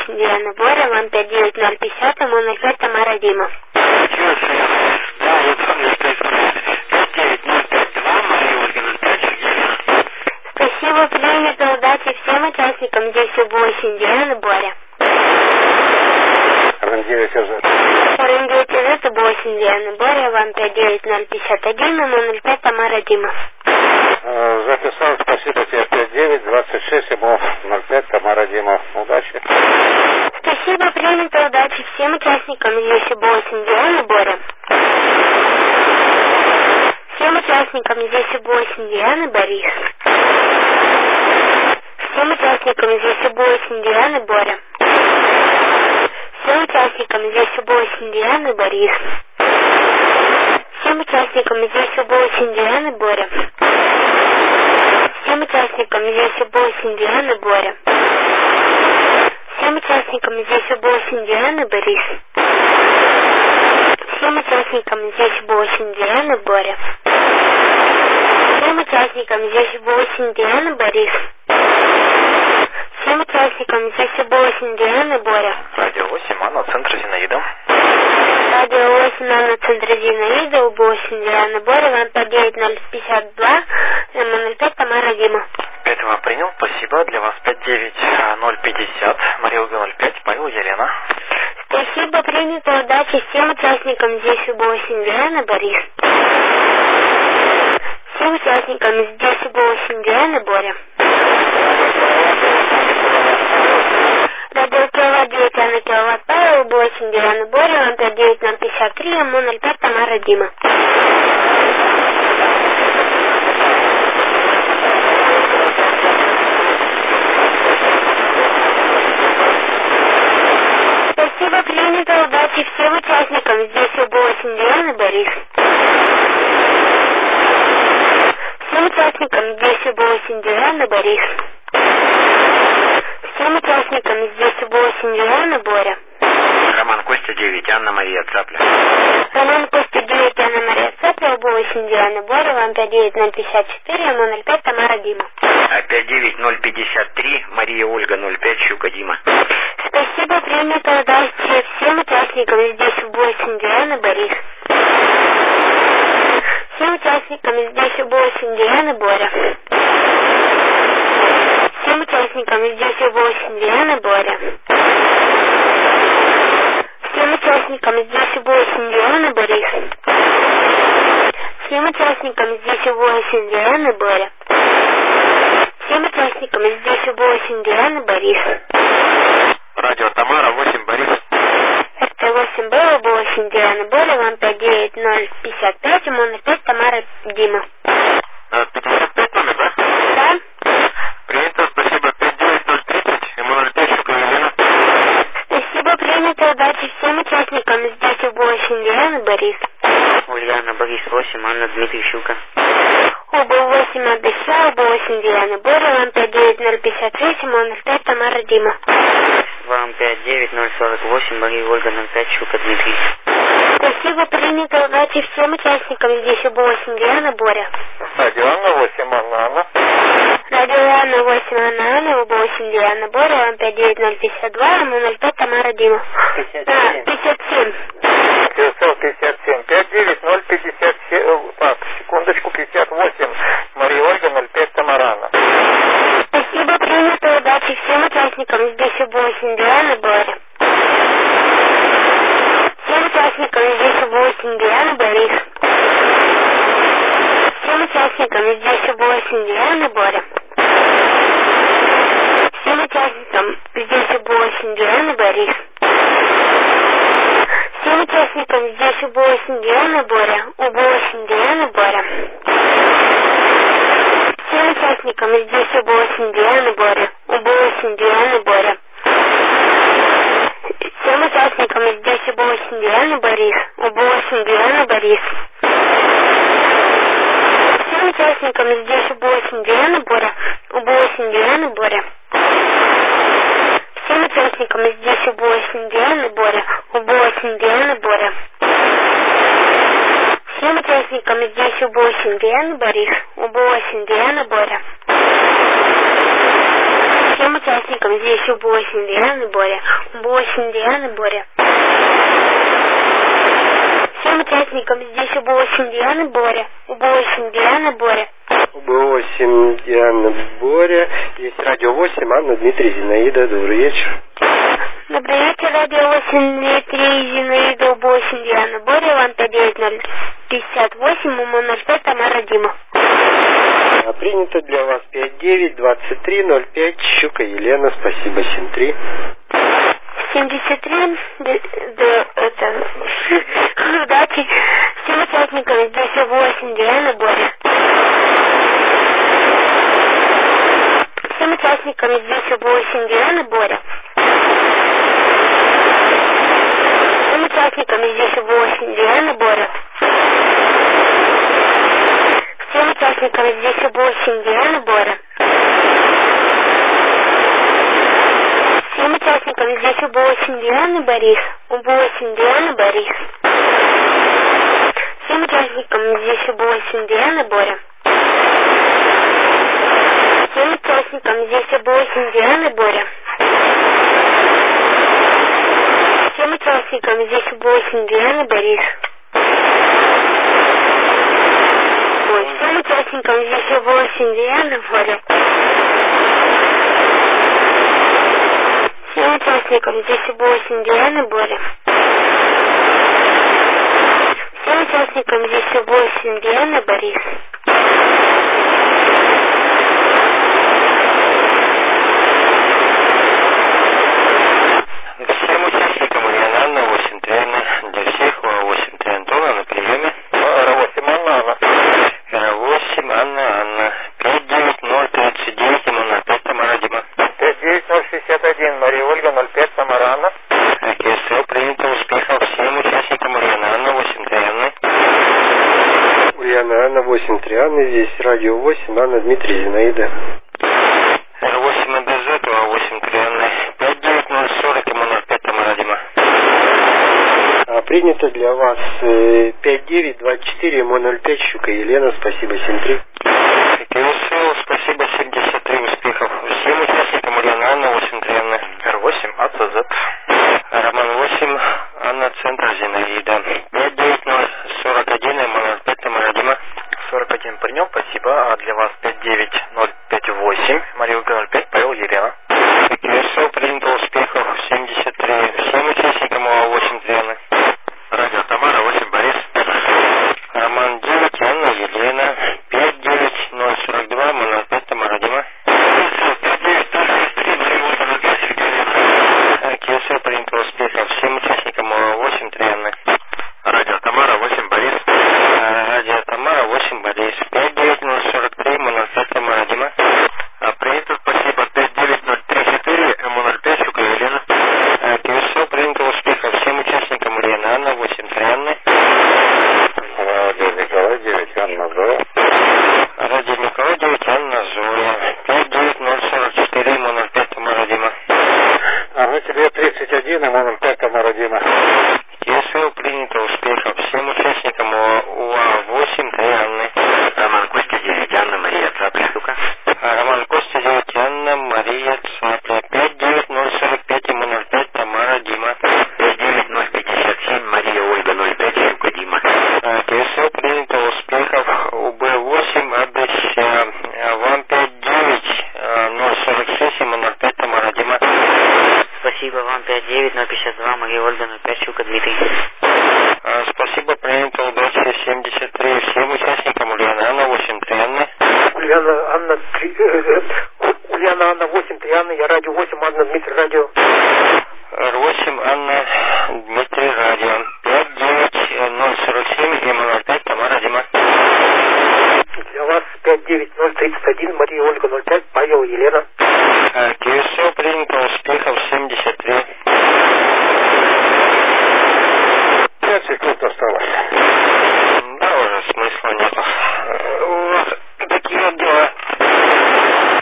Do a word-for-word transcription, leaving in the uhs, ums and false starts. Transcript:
восемь Диана Боря, вам пять девять ноль пятьдесят, ему ноль пять Тамара Дима. Да, вот помню, что это пять девять ноль пять два, Мария Ольга ноль пять, Елена. Спасибо, принято, удачи всем участникам, здесь восемь Диана Боря. Рендивец уже. Рендивец это восемь Диана Боря, вам пять девять ноль пятьдесят один, ему ноль пять Тамара Дима. Записал, спасибо тебе, пять девять двадцать шесть, ему ноль пять Тамара Дима. Удачи. Спасибо, принято, удачи всем участникам, здесь восемь Диана Боря. Всем участникам здесь восемь Дианы Борис. Всем участникам здесь восемь Дианы Боря. Всем участникам здесь восемь Дианы Борис. Всем участникам здесь восемь Дианы Боря. Всем участникам здесь восемь Дианы Боря. Всем участникам здесь восемь Дианы Борис. Всем участникам здесь восемь Дианы Боря. Всем участникам здесь восемь Дианы Борис. Всем участникам здесь восемь Дианы Боря. Радио восемь, Анна, центр Зинаида. Радио восемь, Анна, центр Зинаида, восемь Диана Боря, вам пять девять ноль пятьдесят два, ноль пять Тамара Дима. Пятого принял, спасибо. Для вас пять девять ноль пятьдесят, Мария Ольга ноль пять, Павел, Елена. Спасибо, принято, удачи всем участникам, здесь восемь Диана Борис. Всем участникам здесь восемь Диана Боря. Радио Киловатт девять, Анна Киловатт Павел, восемь Диана Боря, вам пять девять ноль пятьдесят три, ему ноль пять Тамара Дима. Спасибо, принято, удачи всем участникам, здесь восемь Диана Борис. Всем участникам здесь восемь Диана Борис. Всем участникам здесь восемь Диана Боря. Роман Костя девять, Анна Мария Цапля. Роман Костя девять, Анна Мария Цапля, восемь Диана Боря, вам пять девять ноль пятьдесят четыре, ему ноль пять Тамара Дима. пять девять ноль пятьдесят три, Мария Ольга ноль пять, Щука Дима. Спасибо, принято, удачи всем участникам, здесь восемь Диана Борис. Всем участникам здесь восемь Диана Боря. Всем участникам здесь восемь Диана Боря. Всем участникам здесь восемь Диана Борис. Всем участникам здесь восемь Диана Боря. Всем участникам здесь восемь Диана Борис. Радио Тамара восемь, Борис. эр тэ восемь было восемь Диана Боря, вам пять девять ноль пятьдесят пять, ему ноль пять Тамара Дима. пятьдесят пять номер, да? Да. Принято, спасибо. пять девять ноль тридцать, ему ноль пять, Щука Елена. Спасибо, принято, удачи всем участникам, здесь восемь Диана Борис. Ульяна Борис восемь, Анна Дмитрий Щука. Оба восемь отдыхаю, оба восемь Диана Боря, вам пять девять ноль пятьдесят шесть, ему ноль пять Тамара Дима. Вам пять девять ноль сорок восемь, Мария Ольга ноль пять, Щука Дмитрий. Спасибо, принято, удачи всем участникам, здесь восемь Диана Боря. Радио Анна восемь, Анна Анна. Радио Анна восемь, Анна Анна, оба восемь Диана Боря, вам пять девять ноль пятьдесят два, ему ноль пять Тамара Дима. пятьдесят Да, семь. пятьдесят семь. девятьсот пятьдесят семь, пять девять ноль пятьдесят семь, так, секундочку, пятьдесят восемь, Мария Ольга ноль пять, Тамарана. Спасибо, принято, удачи всем участникам, здесь восемь Диана Боря. Всем участникам здесь восемь Диана Борис. Всем участникам здесь восемь Диана Боря. Всем участникам здесь восемь Диана Борис. Всем участникам здесь восемь Диана Боря. восемь Диана Боря. Всем участникам здесь восемь Диана Боря. восемь Диана Боря. Всем участникам здесь восемь Диана Борис. восемь Диана Борис. Всем участникам здесь восемь Диана Боря. восемь Диана Боря. Всем участникам здесь восемь Диана Боря. восемь Диана Боря. Всем участникам здесь восемь Диана Борис. восемь Диана Боря. Всем участникам здесь У Б восемь Диана Боря. У Б восемь Диана Боря. Всем участникам здесь У Б восемь Диана Боря. У Б восемь Диана Боря. У Б восемь Диана Боря. Здесь радио восемь, Анна, Дмитрий, Зинаида. Добрый вечер. Добрый вечер, радио восемь, Дмитрий, Зинаида, У Б восемь Диана Боря. Вам по девять ноль пятьдесят восемь, У М ноль пять, Тамара Дима. А принято для вас пять девять двадцать три ноль пять, Щука Елена, спасибо, семь три. семьдесят три, да, да, это, удачи. Всем участникам здесь У Б восемь Диана Боря. Всем участникам здесь У Б восемь Диана Боря. Всем участникам здесь У Б восемь Диана Боря. Всем участникам здесь У Б восемь Диана Боря. Всем участникам здесь У Б восемь Диана Борис. У Б восемь Диана Борис. Всем участникам здесь У Б восемь Диана Боря. Всем участникам здесь У Б восемь Диана Боря. Всем участникам здесь У Б восемь Диана Борис. Ой, всем участникам здесь У Б восемь Диана Боря. Всем участникам здесь У Б восемь Диана Боря. Всем участникам здесь У Б восемь Диана Борис. Всем участникам Ульяна Анна, восемь три Анна, для всех восемь три Антона на приеме. Р восемь Анна Анна. Р восемь Анна Анна. пять девять ноль тридцать девять, М ноль пять, Тамара Дима. пять девять ноль шестьдесят один, Мария Ольга, ноль пять, Тамара Анна. КСЛ, принято, успехов всем участникам Ульяна Анна, восемь три Анны. Ульяна Анна, восемь три Анны, здесь радио восемь, Анна, Дмитрий, Зинаида. Р восемь АДЗ, восемь три Анны. пять девять ноль сорок, М ноль пять, Тамара Дима. А принято для вас пять девять двадцать четыре, М ноль пять, Щука Елена, спасибо, семь три. КСЛ, спасибо, семьдесят три, успехов всем участникам Ульяна Анна, восемь три Анны. Р восемь АЦЗ. Роман восемь, Анна, Центр, Зинаида. пять девять ноль сорок один, М ноль пять, Тамара Дима. сорок один принял, спасибо. А для вас пять девять ноль пять восемь, Мария Ольга, ноль пять, Павел, Елена. КСЛ, принято, успехов семьдесят три. Всем участникам восемь три Анны. Радио Тамара, восемь Борис. Роман девять, Анна, Елена. пять девять ноль сорок два, М ноль пять, Тамара Дима. КСЛ, принято, успехов всем участникам восемь три Анны. Радио Тамара, восемь Борис. Радио Тамара, восемь Борис. пять девять ноль сорок три, М ноль пять, Тамара Дима. Принято, спасибо. пять девять ноль три четыре, М ноль пять, Щука Елена. КСЛ, принято, успехов всем участникам Ульяна Анна, восемь три Анны. Радио Николай, девять Анна Зоя. Радио Николай, девять Анна Зоя. пять девять ноль сорок четыре, М ноль пять, Тамара Дима. Ага, тебе тридцать один, М ноль пять, Тамара Дима. КСЛ, принято, успехов всем участникам УА восемь три Анны. Роман Костя, девять Анна, Мария Цапля. Роман Костя, девять Анна, Мария Цапля. пять девять ноль сорок пять, М ноль пять, Тамара Дима. пять девять ноль пятьдесят семь, Мария Ольга, ноль пять, Щука Дима. КСЛ, принято, успехов У Б восемь АДС. Вам пять девять ноль сорок шесть, М ноль пять, Тамара Дима. Спасибо вам пять девять ноль пятьдесят два, Мария Ольга, ноль пять, Щука Дмитрий. Спасибо, принято, удачи, семьдесят три. Всем участникам Ульяна Анна, восемь три Анны. Ульяна Анна, три, э, Ульяна Анна, восемь три Анны, я радио восемь, Анна, Дмитрий, радио. Р восемь Анна, Дмитрий, радио. пять девять ноль сорок семь, М ноль пять, Тамара Дима. Для вас пять девять ноль тридцать один, Мария Ольга, ноль пять, Павел, Елена. КСО, принято, успехов семьдесят